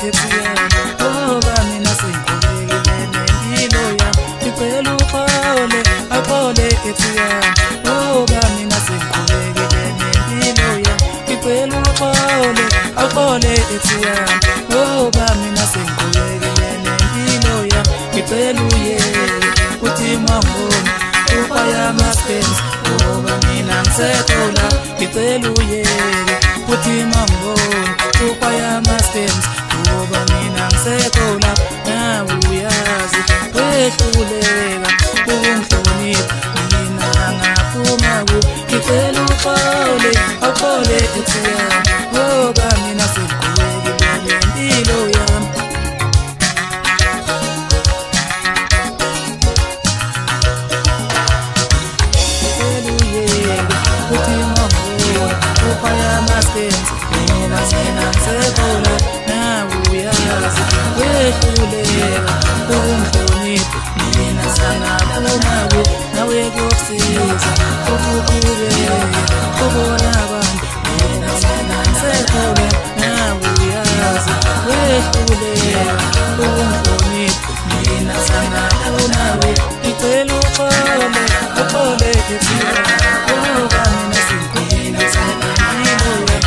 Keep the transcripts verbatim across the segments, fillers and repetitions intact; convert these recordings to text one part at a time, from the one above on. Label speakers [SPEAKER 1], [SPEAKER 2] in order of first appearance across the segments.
[SPEAKER 1] ethiyami ngoba mina sengikhulekile nempilo yami ngicela uxole axole ethiyami ngoba mina sengikhulekile nempilo yami ngicela uxole axole ethiyami ngoba mina sengikhulekile nempilo yami ngicela uyeke uthi mangoni uphaya amaskens ngoba mina ngisekho la ngicela uyeke uthi mangoni uphaya amaskens ngoba mina ngisekho la nawe uyazi wehluleka ukungihlonipha mina ngaphuma ku ngicela uxole axole ethiyami ngoba mina sengikhulekile nempilo yami mina ngisekho la nawe uyazi wehluleka ukungihlonipha mina sangaphuma ku nawe kuyokusiza ukuqhubeka ubona abantu mina ngisekho la nawe uyazi wehluleka ukungihlonipha mina sangaphuma ku ngicela uxole uxole ethiyami ngoba mina sengikhulekile nempilo yami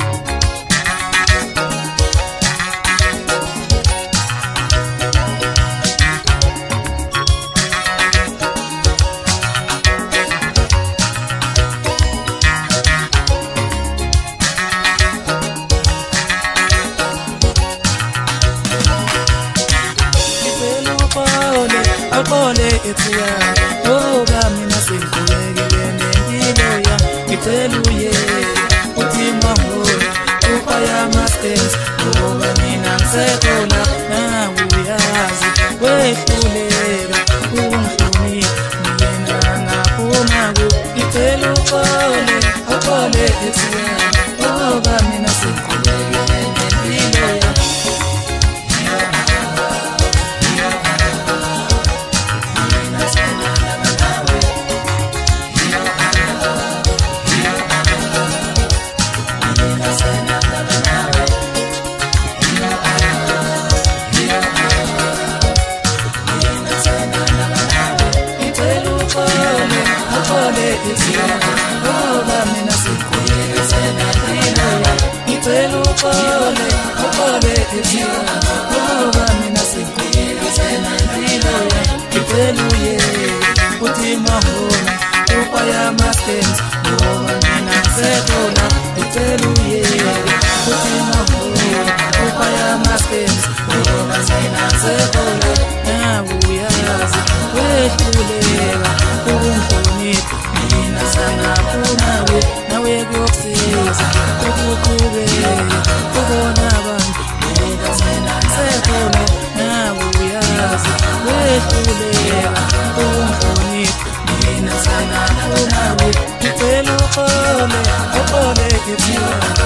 [SPEAKER 1] axole ethiyami ngoba mina sengikhulekile nempilo yami ngicela uyeke uthi mangoni uphaya amaskens ngoba mina ngisekho la nawe uyazi wehluleka ukungihlonipha mina ngaphuma ku ngicela uxole axole ethiyami ngoba mina sengikhulekile nempilo yami ngoba mina sengikhulekile nempilo yami ngicela uxole uxole ethiyami ngoba mina sengikhulekile nempilo yami ngicela uyeke uthi mangoni uphaya amaskens ngoba mina ngisekho la ngicela uyeke uthi mangoni uphaya amaskens ngoba mina ngisekho la nawe uyazi wehluleka ukungihlonipha mina sangaphuma ku nawe kuyokusiza ukuqhubeka ubona abantu mina ngisekho la nawe uyazi wehluleka ukungihlonipha mina sangaphuma ku ngicela uxole uxole ethiyami